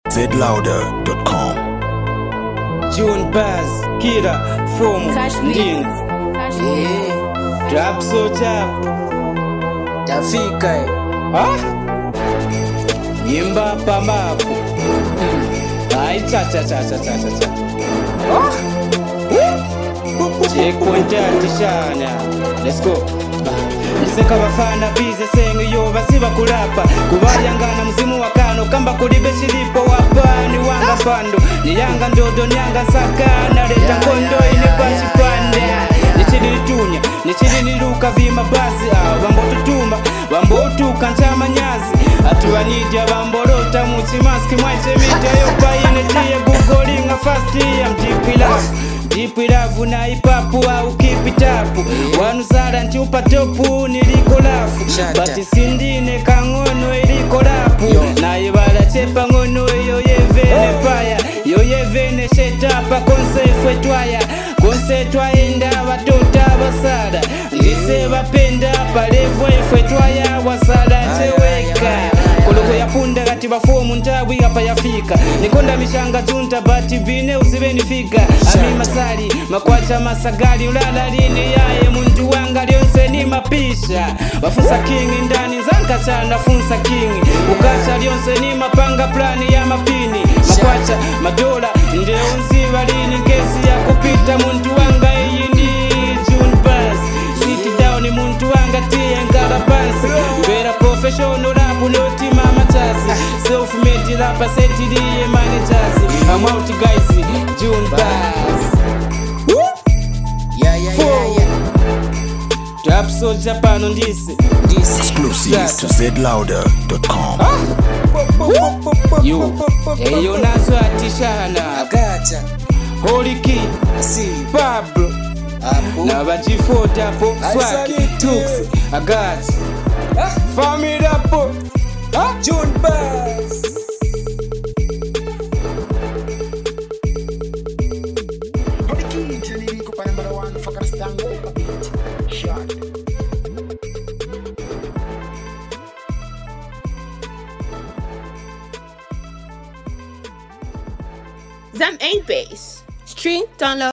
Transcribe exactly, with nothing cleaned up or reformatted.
zed louder dot com. June Buzz, Kira, Foam, Ndin. Drop so tap. Tafika eh. Ah? Yimba pamapu. Ai cha cha cha cha cha cha cha. Ah? Chekwenda tishana. Let's go. Niseka bafana bize senga yo basiba kulapa kubayangana mzimu wakano kamba kulibe shilipo wapani wanga fando niyanga ndodo nyanga sakana leta kondo ine bashi pande nichili tunya nichili niluka vima basi ah bambo tutuma bambo tuka nchama nyazi atuwanidya bambo lota muchi maski mwache mita yo paine tiye googlinga fast ya mjipila Jipu ilavu na ipapu au kipitapu Wanusara nchupa topu niliko lafu Bati sindine kangono iliko lapu Na ibala chepa ngono yo yevene paya Yo yevene shetapa konse fwetwaya Konse twaenda watota wasada Ndise wapenda palevwe fwetwaya wasada cheweka Koloko ya punda kati bafomu ntawi hapa yafika Nikonda mishanga junta bati vine usibeni fika Ami masari, makwacha masagali ulala lini yae mundu wanga lionse ni mapisha Bafunsa king ndani zanka chana funsa king Ukacha lionse ni mapanga plani ya mapini Makwacha, madola, ndeunzi walini kesi ya kupita mundu wanga iyini June Buzz Sit down ni mundu wanga tiye ngarapansi Mbera professional rapu noti mama chazi Self-made rapa setiliye managers I'm out guys, June Buzz Yeah, yeah, yeah, yeah. Drop so Japan on this Exclusive to zed louder dot com. Yo, eyo nazo atishana Agacha. Holy Key, Si. Pablo Apo. Na bajifota hapo Swaki, Asalite. Tux, Agacha Family hapo June Buzz. Zam eight base. Stream, download.